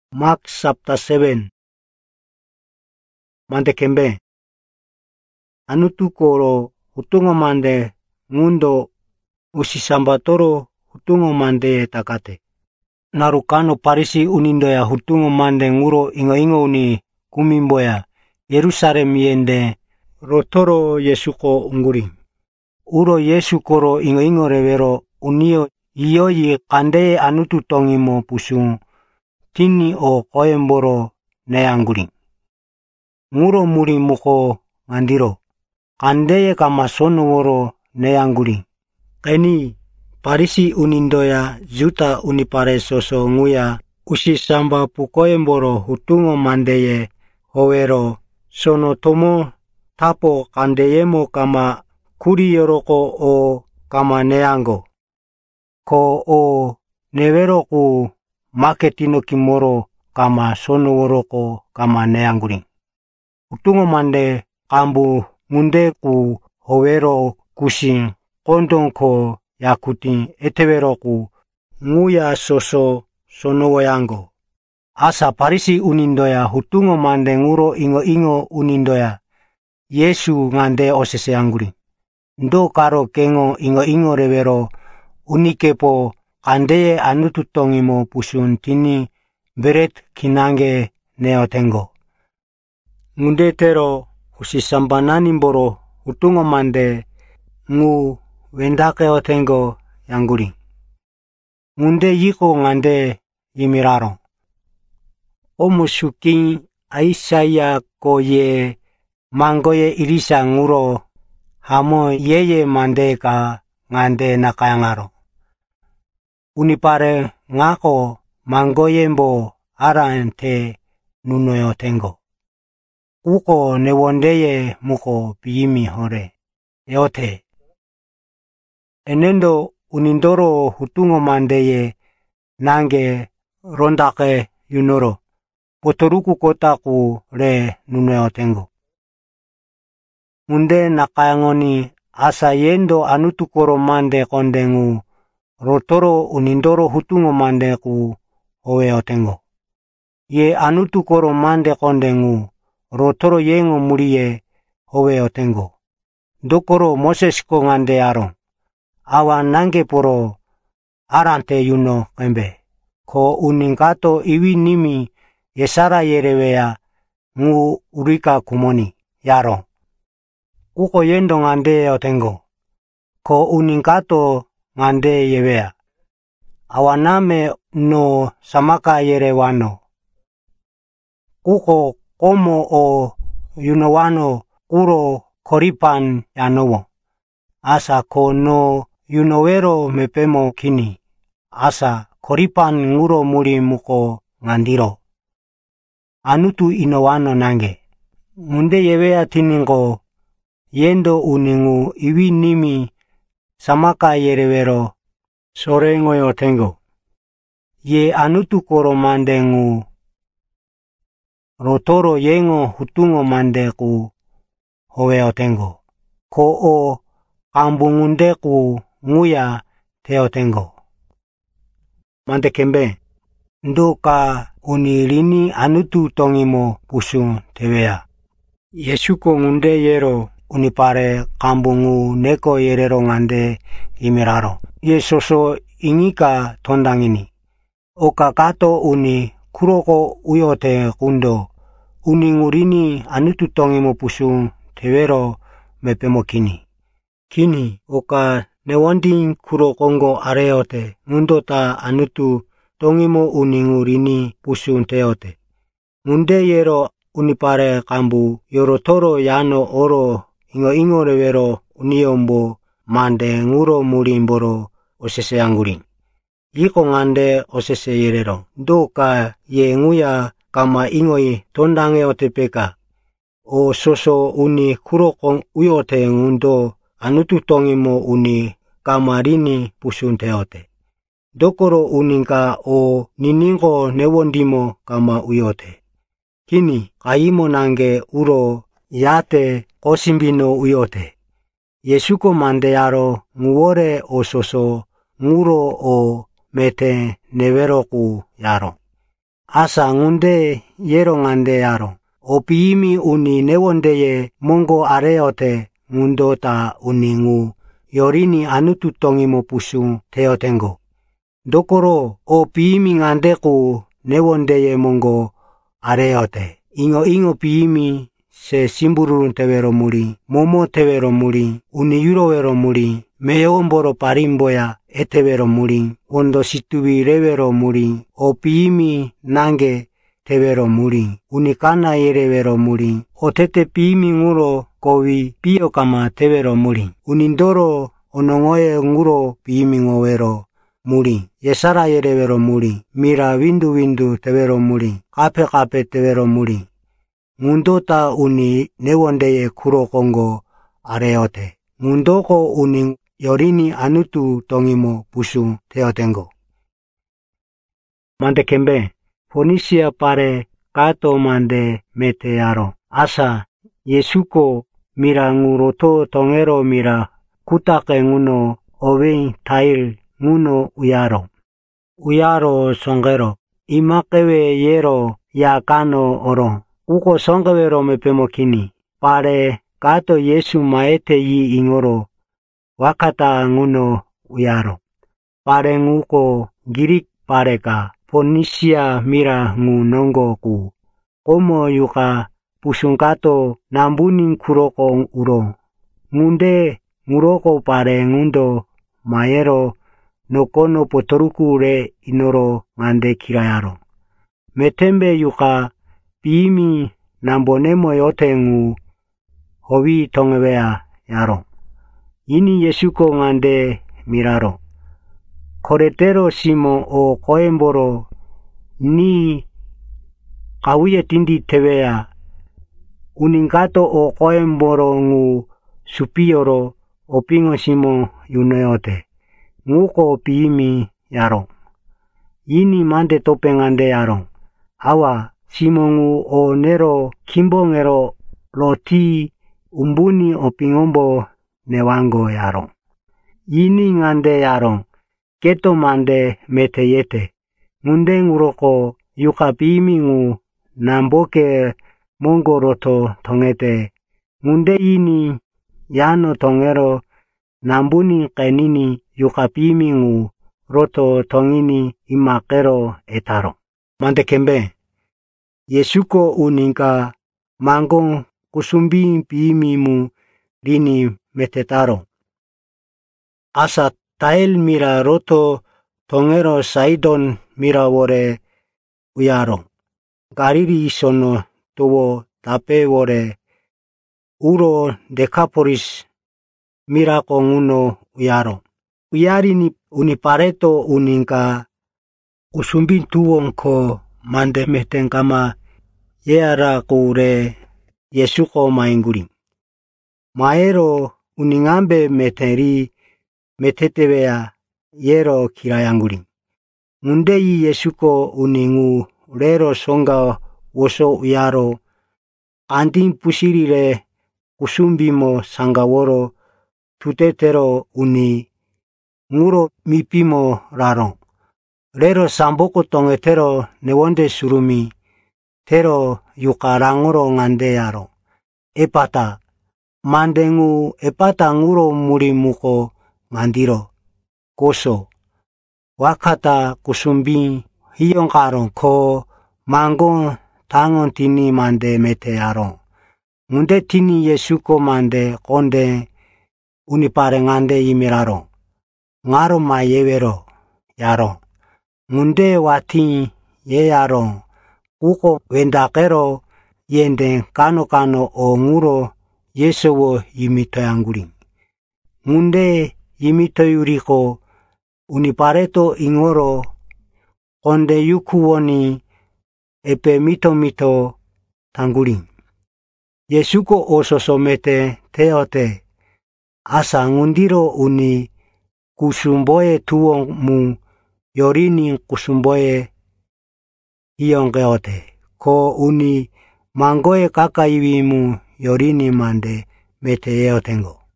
Mark chapter 7. Mande kembe. Anutu koro hutungo mande ngundo usisamba toro hutungo mande takate. Narukano parisi unindoya hutungo mande nguro ingo uni kumimboya Yerusalem yende rotoro Yesuko unguri. Uro Yesu koro ingo revero unio iyoyi kande anutu tongimo pusung tini o koemboro neanguri. Nguro muri muko ngandiro. Kandeye kama sono woro neanguri. Keni parisi unindoya juta unipare soso nguya usisamba pukoemboro hutungo mandeye howero sono tomo tapo kandeyemo kama kuri yoroko o kama neango. Ko o nevero ku maketino kimoro kama sono woroko kama neanguri. Hutungo mande kambu ngunde ku howero kusing kondong ko yakuti etewero ku nguya soso sono woyango. Asa parisi unindoya hutungo mande nguro ingo unindoya Yesu ngande osese anguri. Ndo karo kengo ingo revero unikepo kandeye anutu tongimo pusun tini beret kinange neotengo. Ngunde tero usisamba nanimboro hutungo mande ngu wendake otengo yanguri. Ngunde yiko ngande yimiraro. Omusuki Aisaya ko ye mangoye irisa nguro hamo yeye mande ka ngande nakayangaro. Unipare ngako mangoyembo arante nunoyo tengo. Uko newondeye muko piyimi hore. Eote. Enendo unindoro hutungo mandeye nange rondake yunoro. Potoruku kotaku re nunoyo tengo. Unde nakayangoni asa yendo anutu koro mande kondengu rotoro unindoro hutungo mande ku oweo tengo. Ye anutu koro mande kondengu rotoro yengo muriye oweo tengo. Dokoro Moses ko ngande aro. Awa nange poro arante yuno kembe. Ko uningato iwi nimi yesara yerewea ngu urika kumoni yaro. Uko yendo ngande otengo. Ko uningato ngande yewea. Awaname no samaka yerewano. Uko komo o yunowano kuro koripan yanowo. Asa ko no yunowero mepemo kini. Asa koripan nguro muri muko ngandiro. Anutu inowano nange. Ngunde yewea tiningo yendo uningu iwi nimi samaka yerewero sorengo yotengo. Ye anutu koro mande ngu rotoro yengo hutungo mande ku howeo tengo. Ko o kambungunde ku nguya teo tengo. Mande kembe. Ndo ka unirini anutu tongimo pusun tewea. Yesuko ngunde yero unipare kambungu neko yerero ngande imiraro. Yesoso ingika tondangini. Oka kato uni kuroko uyote kundo. Uni ngurini anutu tongimo pusun tewero mepemo kini. Kini oka newonding kurokongo areote ngundota anutu tongimo uni ngurini pusun teote. Ngunde yero unipare kambu yorotoro yano oro ingo revero uniombo mande nguro murimboro osese anguri. Yiko ngande osese yerero. Doka ye nguya kama ingoi tondange otepeka. O soso uni kurokong uyote ngundo anutu tongimo uni kamarini pusun teote. Dokoro uninga o niningo newondimo kama uyote. Kini kaimo nange uro yate kosimbino uyote. Yesuko mande yaro nguore o soso nguro o mete neveroku yaro. asa ngunde 예롱한데 야로. 오비임이 우니 네원데에 몽고 아래어테 ngundoта uningu yorini anutu tongimo pusu teotengo. Dokoro o piimi ngandeku newondeye mongo areote. Ingo piimi se simbururun tewero muri, momo tewero muri, uni yurovero muri, meyomboro parimboya etewero muri, ondo situbi revero muri, o piimi nange tewero muri, uni kana yerevero muri, o tete piimi nguro kowi piyo kama tewero muri, unindoro onongoye nguro piimi ngowero muri, yesara yerevero muri, mira windu tewero muri, kape tewero muri, ngundota uni newondeye kuro kongo areote, ngundoko uni yorini anutu tongimo pusu teotengo. Mande kembe, Fonisia pare kato mande mete yaro, asa Yesuko mira nguroto tongero mira kutake nguno ovein tail nguno uyaro songero imakewe yero ya kano oro uko songewero mepemokini pare kato Yesu maete yi ingoro wakata nguno uyaro pare nguko girik pareka Fonisia mira ngu nongo ku komo yuka pusungkato nambuning kuroko uro. Ngunde nguroko pare ngundo mayero nokono potoruku re inoro ngande kirayaro. Metembe yuka piimi nambonemo yote ngu hobi tongewea yaro. Ini Yesuko ngande miraro. Koretero simo o koemboro ni kawuye tindi tewea. Uningato o koemboro ngu supiyoro opingo simo yuneote. Nguko piimi yaro. Ini mande topengande yaro. Awa simo ngu o nero kimbongero loti umbuni opingombo newango yaro. Ini ngande yaro. Keto mande mete yete. Ngunde nguroko yuka piimi ngu namboke mongo roto tongete. Ngunde ini yano tongero nambuni kenini yuka piimi ngu roto tongini imakero etaro. Mande kembe. Yesuko uninka mango kusumbi piimi mu rini metetaro. Asa tail mira roto tongero Saidon mira wore uyaro. Galili isono towo tape wore uro Decapolis mira konguno uyaro. Uyari ni unipareto uninka usumbi tuwon ko mande metenkama yeara kure Yesuko mainguri. Maero uningambe meteri metetewea yero kirayanguri. Ngundeyi Yesuko uningu rero songa woso uyaro andin pusirire kusumbimo sangaworo tutetero uni nguro mipimo raro. Rero samboko tongetero newonde surumi tero yukarangoro ngande yaro. Epata mandengu epata nguro murimuko ngandiro. Koso wakata kusumbi hiyongkaro ko mangon tangon tini mande mete yaro. Ngunde tini Yesuko mande konde unipare ngande imiraro. Ngaro ma yewero yaro. Ngunde wati ye yaro. Uko wendakero yende kano o nguro Yesowo yimito yanguri. Ngunde yimito yuriko unipareto ingoro konde yukuwoni epe mito tanguri. Yesuko ososomete teote asa ngundiro uni kusumboye tuwo mu yorini kusumboye hiyongeote ko uni mangoye kakaiwi mu yorini mande mete yeotengo.